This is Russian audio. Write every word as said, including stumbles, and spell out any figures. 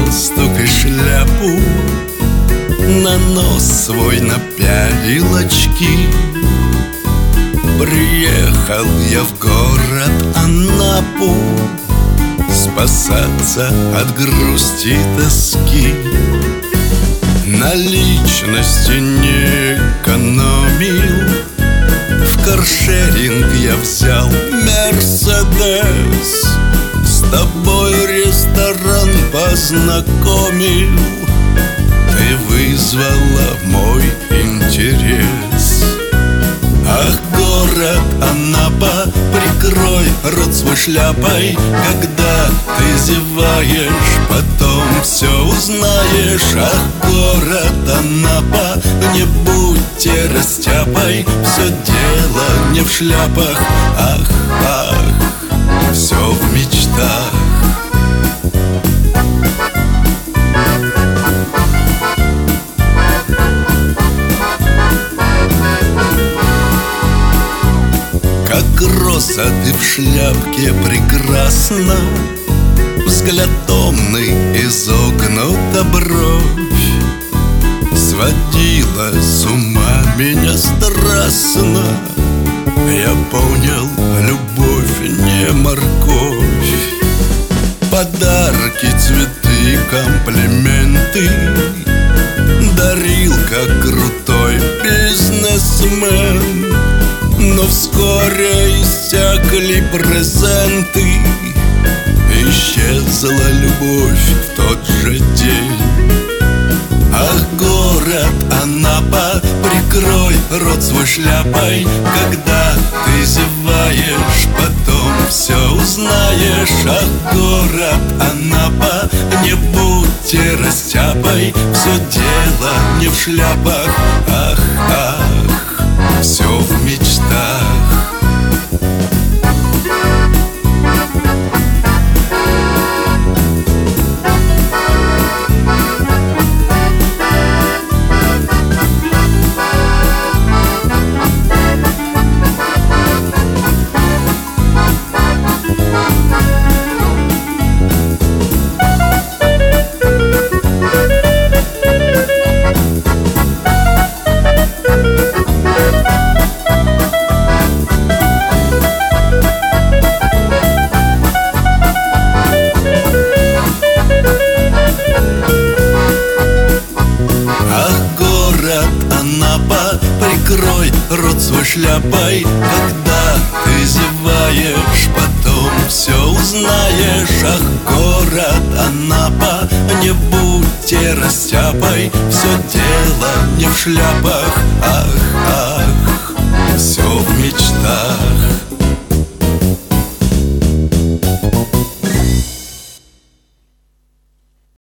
галстук и шляпу, на нос свой напялил очки. Приехал я в город Анапу спасаться от грусти и тоски. Наличности не экономил, в каршеринг я взял Мерседес. С тобой ресторан познакомил, ты вызвала мой интерес. Ах, город Анапа, прикрой рот свой шляпой, когда ты зеваешь, потом все узнаешь. Ах, город Анапа, не будьте растяпой, все дело не в шляпах. Ах, ах, все в мечтах. Как роса ты в шляпке прекрасна, взгляд томный, изогнута бровь сводила с ума меня страстно. Я понял, любовь не морковь. Подарки, цветы, комплименты дарил, как крутой бизнесмен. Но вскоре иссякли презенты, исчезла любовь в тот же день. Ах, город Анапа, прикрой рот свой шляпой, когда ты зеваешь, потом все узнаешь. Ах, город Анапа, не будьте растяпой, все дело не в шляпах. Ах, ах, все в мечтах. Анапа, прикрой рот свой шляпой, когда ты зеваешь, потом все узнаешь. Ах, город Анапа, не будьте растяпой, все дело не в шляпах. Ах, ах, все в мечтах.